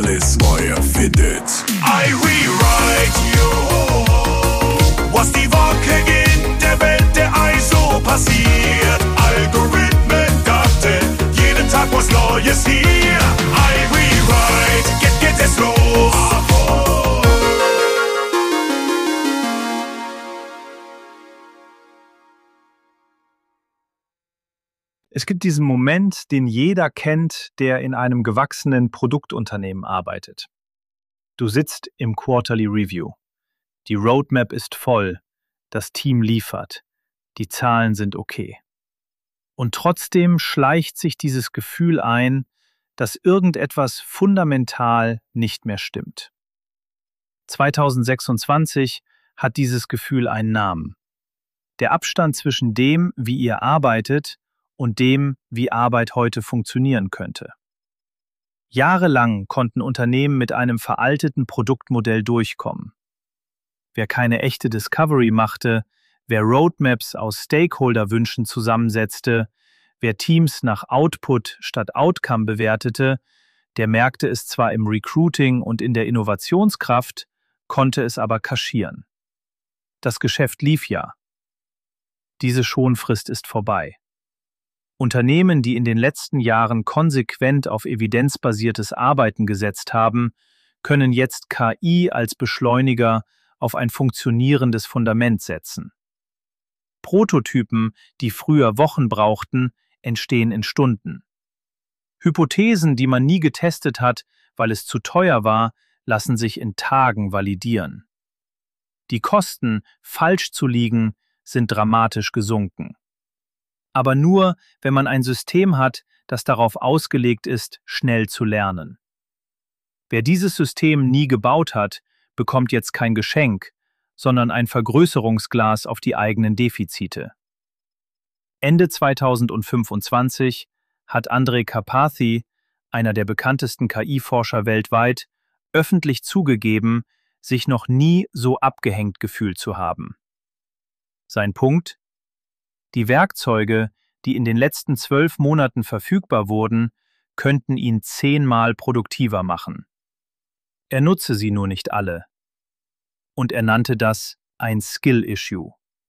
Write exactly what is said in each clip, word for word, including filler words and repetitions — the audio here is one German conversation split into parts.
alles neu erfindet. I rewrite you. Was die Woche in der Welt der I S O passiert. Algorithmen, Daten, jeden Tag was Neues hier. I rewrite, jetzt geht es los. Es gibt diesen Moment, den jeder kennt, der in einem gewachsenen Produktunternehmen arbeitet. Du sitzt im Quarterly Review. Die Roadmap ist voll, das Team liefert, die Zahlen sind okay. Und trotzdem schleicht sich dieses Gefühl ein, dass irgendetwas fundamental nicht mehr stimmt. zweitausendsechsundzwanzig hat dieses Gefühl einen Namen. Der Abstand zwischen dem, wie ihr arbeitet, und dem, wie Arbeit heute funktionieren könnte. Jahrelang konnten Unternehmen mit einem veralteten Produktmodell durchkommen. Wer keine echte Discovery machte, wer Roadmaps aus Stakeholder-Wünschen zusammensetzte, wer Teams nach Output statt Outcome bewertete, der merkte es zwar im Recruiting und in der Innovationskraft, konnte es aber kaschieren. Das Geschäft lief ja. Diese Schonfrist ist vorbei. Unternehmen, die in den letzten Jahren konsequent auf evidenzbasiertes Arbeiten gesetzt haben, können jetzt K I als Beschleuniger auf ein funktionierendes Fundament setzen. Prototypen, die früher Wochen brauchten, entstehen in Stunden. Hypothesen, die man nie getestet hat, weil es zu teuer war, lassen sich in Tagen validieren. Die Kosten, falsch zu liegen, sind dramatisch gesunken. Aber nur, wenn man ein System hat, das darauf ausgelegt ist, schnell zu lernen. Wer dieses System nie gebaut hat, bekommt jetzt kein Geschenk, sondern ein Vergrößerungsglas auf die eigenen Defizite. Ende zweitausendfünfundzwanzig hat Andrej Karpathy, einer der bekanntesten K I-Forscher weltweit, öffentlich zugegeben, sich noch nie so abgehängt gefühlt zu haben. Sein Punkt? Die Werkzeuge, die in den letzten zwölf Monaten verfügbar wurden, könnten ihn zehnmal produktiver machen. Er nutze sie nur nicht alle. Und er nannte das ein Skill-Issue.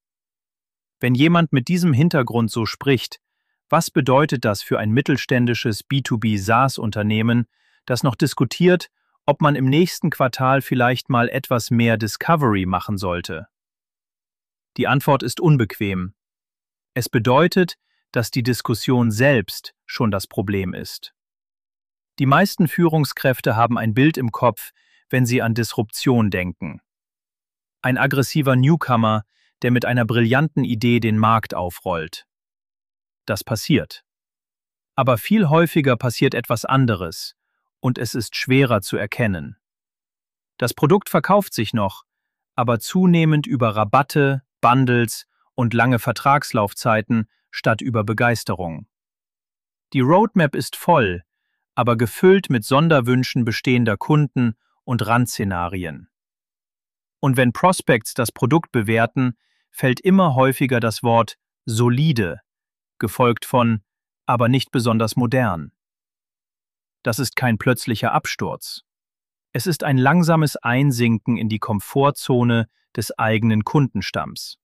Wenn jemand mit diesem Hintergrund so spricht, was bedeutet das für ein mittelständisches B zwei B SaaS-Unternehmen, das noch diskutiert, ob man im nächsten Quartal vielleicht mal etwas mehr Discovery machen sollte? Die Antwort ist unbequem. Es bedeutet, dass die Diskussion selbst schon das Problem ist. Die meisten Führungskräfte haben ein Bild im Kopf, wenn sie an Disruption denken. Ein aggressiver Newcomer, der mit einer brillanten Idee den Markt aufrollt. Das passiert. Aber viel häufiger passiert etwas anderes, und es ist schwerer zu erkennen. Das Produkt verkauft sich noch, aber zunehmend über Rabatte, Bundles und lange Vertragslaufzeiten statt über Begeisterung. Die Roadmap ist voll, aber gefüllt mit Sonderwünschen bestehender Kunden und Randszenarien. Und wenn Prospects das Produkt bewerten, fällt immer häufiger das Wort solide, gefolgt von aber nicht besonders modern. Das ist kein plötzlicher Absturz. Es ist ein langsames Einsinken in die Komfortzone des eigenen Kundenstamms.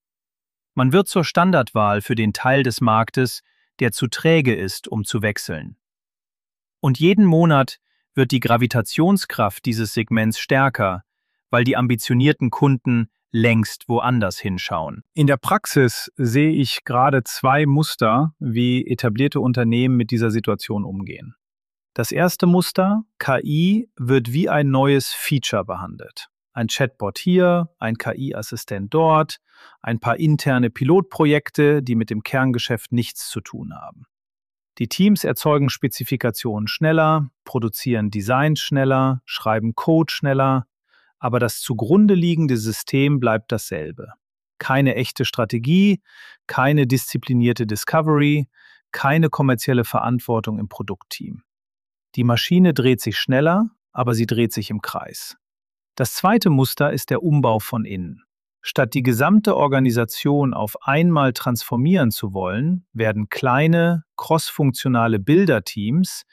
Man wird zur Standardwahl für den Teil des Marktes, der zu träge ist, um zu wechseln. Und jeden Monat wird die Gravitationskraft dieses Segments stärker, weil die ambitionierten Kunden längst woanders hinschauen. In der Praxis sehe ich gerade zwei Muster, wie etablierte Unternehmen mit dieser Situation umgehen. Das erste Muster: K I wird wie ein neues Feature behandelt. Ein Chatbot hier, ein K I-Assistent dort, ein paar interne Pilotprojekte, die mit dem Kerngeschäft nichts zu tun haben. Die Teams erzeugen Spezifikationen schneller, produzieren Designs schneller, schreiben Code schneller, aber das zugrunde liegende System bleibt dasselbe. Keine echte Strategie, keine disziplinierte Discovery, keine kommerzielle Verantwortung im Produktteam. Die Maschine dreht sich schneller, aber sie dreht sich im Kreis. Das zweite Muster ist der Umbau von innen. Statt die gesamte Organisation auf einmal transformieren zu wollen, werden kleine, crossfunktionale Builder-Teams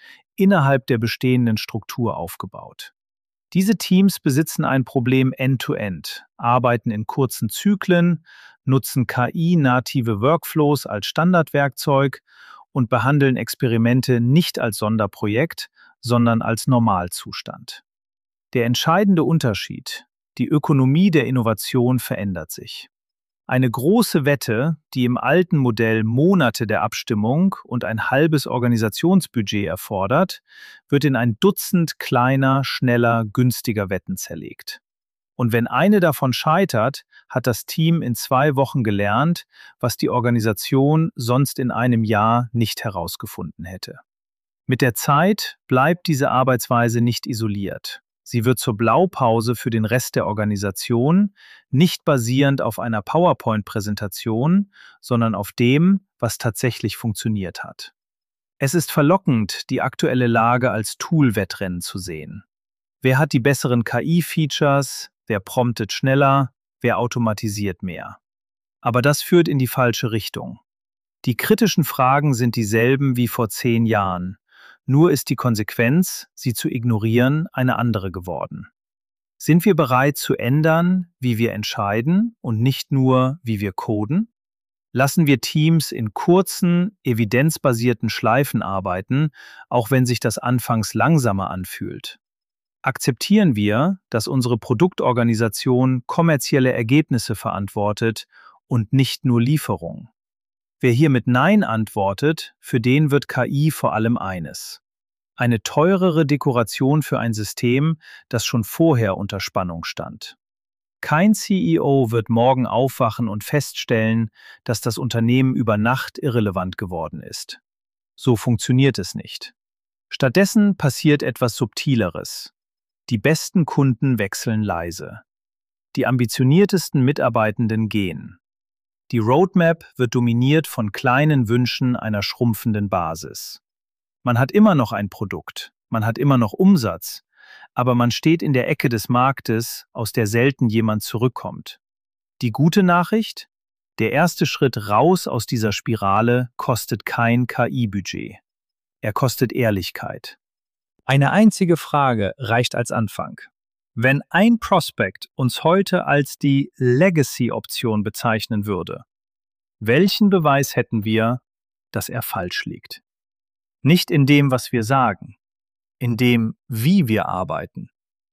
innerhalb der bestehenden Struktur aufgebaut. Diese Teams besitzen ein Problem end-to-end, arbeiten in kurzen Zyklen, nutzen K I-native Workflows als Standardwerkzeug und behandeln Experimente nicht als Sonderprojekt, sondern als Normalzustand. Der entscheidende Unterschied: die Ökonomie der Innovation verändert sich. Eine große Wette, die im alten Modell Monate der Abstimmung und ein halbes Organisationsbudget erfordert, wird in ein Dutzend kleiner, schneller, günstiger Wetten zerlegt. Und wenn eine davon scheitert, hat das Team in zwei Wochen gelernt, was die Organisation sonst in einem Jahr nicht herausgefunden hätte. Mit der Zeit bleibt diese Arbeitsweise nicht isoliert. Sie wird zur Blaupause für den Rest der Organisation, nicht basierend auf einer PowerPoint-Präsentation, sondern auf dem, was tatsächlich funktioniert hat. Es ist verlockend, die aktuelle Lage als Tool-Wettrennen zu sehen. Wer hat die besseren K I-Features, wer promptet schneller, wer automatisiert mehr? Aber das führt in die falsche Richtung. Die kritischen Fragen sind dieselben wie vor zehn Jahren. Nur ist die Konsequenz, sie zu ignorieren, eine andere geworden. Sind wir bereit zu ändern, wie wir entscheiden und nicht nur, wie wir coden? Lassen wir Teams in kurzen, evidenzbasierten Schleifen arbeiten, auch wenn sich das anfangs langsamer anfühlt? Akzeptieren wir, dass unsere Produktorganisation kommerzielle Ergebnisse verantwortet und nicht nur Lieferung? Wer hier mit Nein antwortet, für den wird K I vor allem eines: eine teurere Dekoration für ein System, das schon vorher unter Spannung stand. Kein C E O wird morgen aufwachen und feststellen, dass das Unternehmen über Nacht irrelevant geworden ist. So funktioniert es nicht. Stattdessen passiert etwas Subtileres. Die besten Kunden wechseln leise. Die ambitioniertesten Mitarbeitenden gehen. Die Roadmap wird dominiert von kleinen Wünschen einer schrumpfenden Basis. Man hat immer noch ein Produkt, man hat immer noch Umsatz, aber man steht in der Ecke des Marktes, aus der selten jemand zurückkommt. Die gute Nachricht: der erste Schritt raus aus dieser Spirale kostet kein K I-Budget. Er kostet Ehrlichkeit. Eine einzige Frage reicht als Anfang. Wenn ein Prospect uns heute als die Legacy-Option bezeichnen würde, welchen Beweis hätten wir, dass er falsch liegt? Nicht in dem, was wir sagen, in dem, wie wir arbeiten.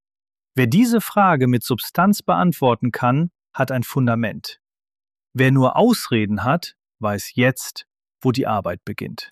Wer diese Frage mit Substanz beantworten kann, hat ein Fundament. Wer nur Ausreden hat, weiß jetzt, wo die Arbeit beginnt.